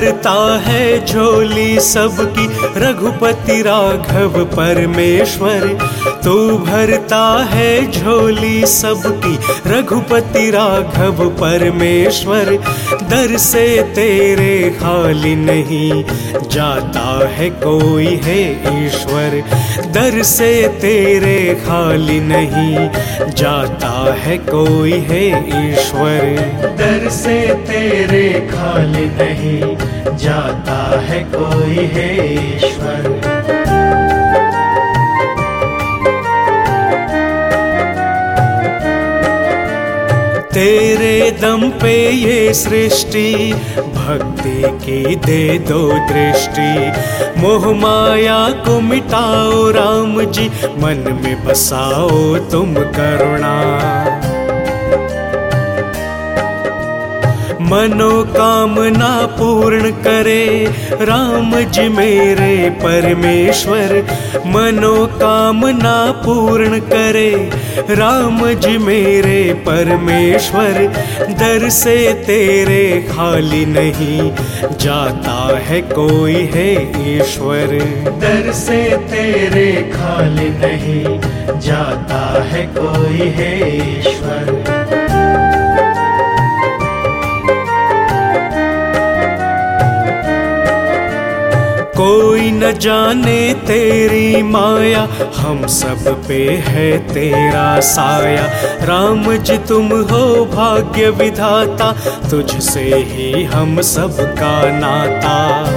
भरता है झोली सबकी रघुपति राघव परमेश्वर। तू भरता है झोली सबकी रघुपति राघव परमेश्वर। दर से तेरे खाली नहीं जाता है कोई है ईश्वर। दर से तेरे खाली नहीं जाता है कोई है ईश्वर। दर से तेरे खाली नहीं जाता है कोई है ईश्वर। तेरे दम पे ये सृष्टि भक्ति की दे दो दृष्टि। मोह माया को मिटाओ राम जी, मन में बसाओ तुम करुणा। मनोकामना पूर्ण करे राम जी मेरे परमेश्वर। मनोकामना पूर्ण करे राम जी मेरे परमेश्वर। दर से तेरे खाली नहीं जाता है कोई है ईश्वर। दर से तेरे खाली नहीं जाता है कोई है ईश्वर। कोई न जाने तेरी माया, हम सब पे है तेरा साया। राम जी तुम हो भाग्य विधाता, तुझसे ही हम सब का नाता।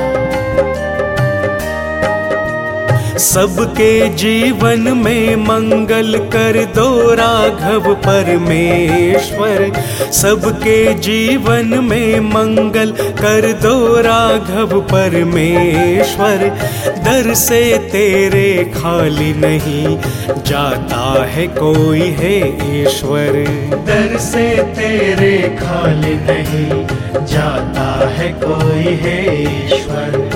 सबके जीवन में मंगल कर दो राघव परमेश्वर। सबके जीवन में मंगल कर दो राघव परमेश्वर। दर से तेरे खाली नहीं जाता है कोई है ईश्वर। दर से तेरे खाली नहीं जाता है कोई है ईश्वर।